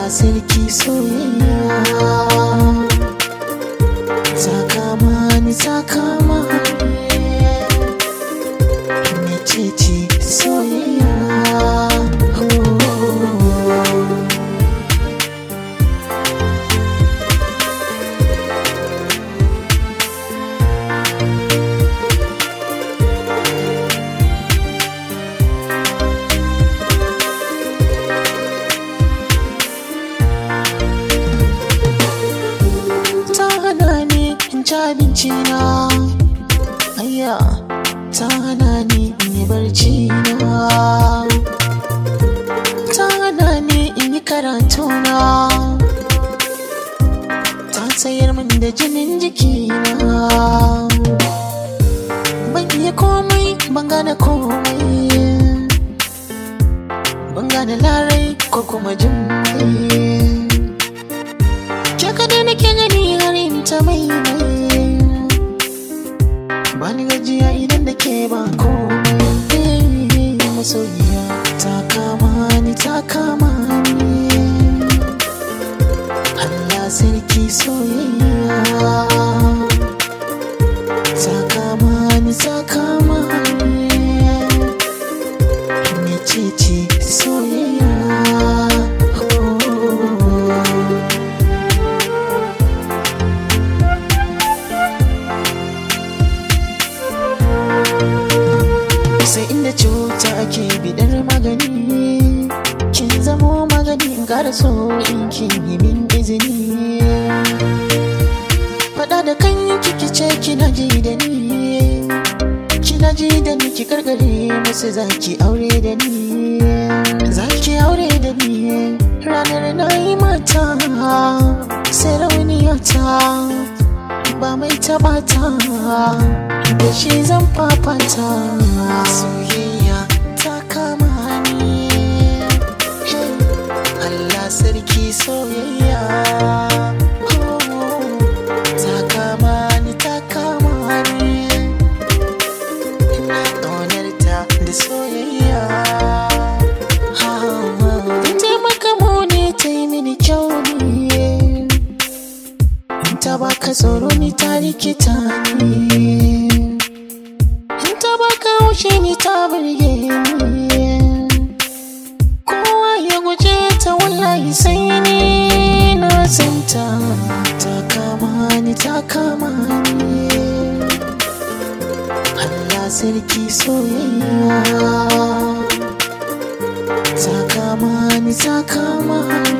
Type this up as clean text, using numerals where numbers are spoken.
Allah sarki soyayya ta kama ni ta kama ni ce soyayya. Abinci na ayya ta hana ni in yi barci na, ta hana ni in yi karatu na, ta tsayar min da jinin jiki na. Ban iya komai, ban gane komai, ban gane larai ko kuma jin mai. Ke kada nake gani harin ta mai bani gajiya idan da ke ba komai. Masoyiya ta kama ni ta kama ni, Allah sarki soyayya ta kama ni ta kama ni ce soyayya. Sai inda cuta ake bidar magani, kin zamo magani in ƙara so in kin yi min izini. Faɗa da kan kiki ce kina ji da ni, kina ji da ni ki karkare musu zaki aure da ni, zaki aure da ni. Ranar na yi mata sarauniya ta ba mai tabata da shi zan fafata. Soyayya ta kama ni, Allah sarki soyayya ta kama ni ta kama ni, ina ƙaunar ta da soyayya. Taimaka mu ne ta yi mini kyau ne, ta baka tsoro ni ta rikita ni, ta baka haushe ni ta burge ni. Kowa ya guje ta wallahi sai ni na santa. Ta kama ni ta kama ni, Allah sarki soyayya ta kama ni ta kama ni.